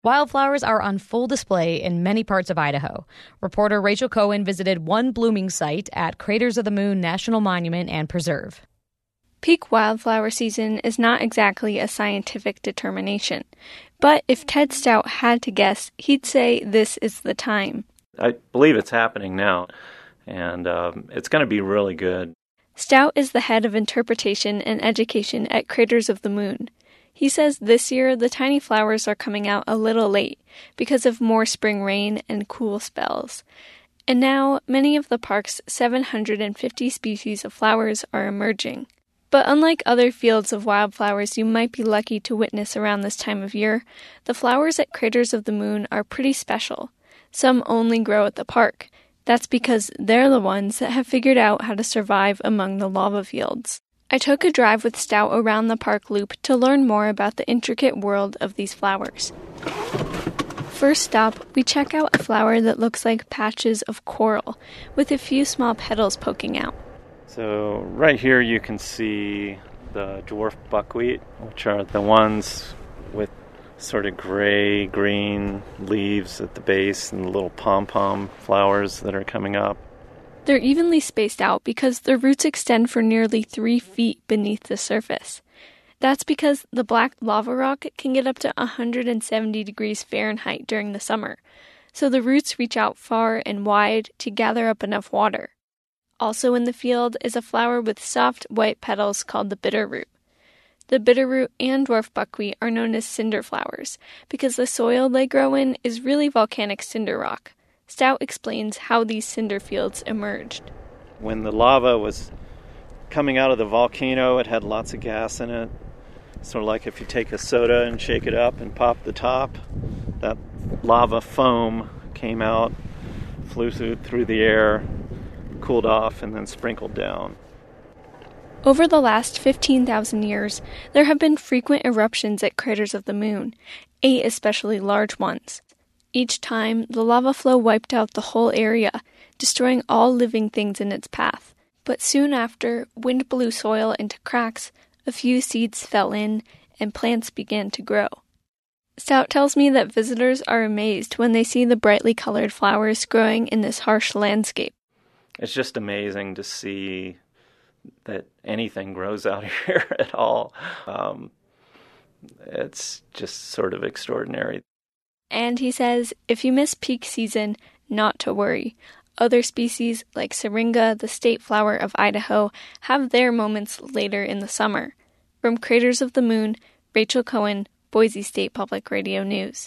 Wildflowers are on full display in many parts of Idaho. Reporter Rachel Cohen visited one blooming site at Craters of the Moon National Monument and Preserve. Peak wildflower season is not exactly a scientific determination, but if Ted Stout had to guess, he'd say this is the time. I believe it's happening now, and it's going to be really good. Stout is the head of interpretation and education at Craters of the Moon. He says this year the tiny flowers are coming out a little late because of more spring rain and cool spells. And now many of the park's 750 species of flowers are emerging. But unlike other fields of wildflowers you might be lucky to witness around this time of year, the flowers at Craters of the Moon are pretty special. Some only grow at the park. That's because they're the ones that have figured out how to survive among the lava fields. I took a drive with Stout around the park loop to learn more about the intricate world of these flowers. First stop, we check out a flower that looks like patches of coral, with a few small petals poking out. So right here you can see the dwarf buckwheat, which are the ones with sort of gray-green leaves at the base and the little pom-pom flowers that are coming up. They're evenly spaced out because their roots extend for nearly 3 feet beneath the surface. That's because the black lava rock can get up to 170 degrees Fahrenheit during the summer, so the roots reach out far and wide to gather up enough water. Also in the field is a flower with soft white petals called the bitterroot. The bitterroot and dwarf buckwheat are known as cinder flowers because the soil they grow in is really volcanic cinder rock. Stout explains how these cinder fields emerged. When the lava was coming out of the volcano, it had lots of gas in it. Sort of like if you take a soda and shake it up and pop the top, that lava foam came out, flew through the air, cooled off, and then sprinkled down. Over the last 15,000 years, there have been frequent eruptions at Craters of the Moon, 8 especially large ones. Each time, the lava flow wiped out the whole area, destroying all living things in its path. But soon after, wind blew soil into cracks, a few seeds fell in, and plants began to grow. Stout tells me that visitors are amazed when they see the brightly colored flowers growing in this harsh landscape. It's just amazing to see that anything grows out here at all. It's just sort of extraordinary. And he says, if you miss peak season, not to worry. Other species, like syringa, the state flower of Idaho, have their moments later in the summer. From Craters of the Moon, Rachel Cohen, Boise State Public Radio News.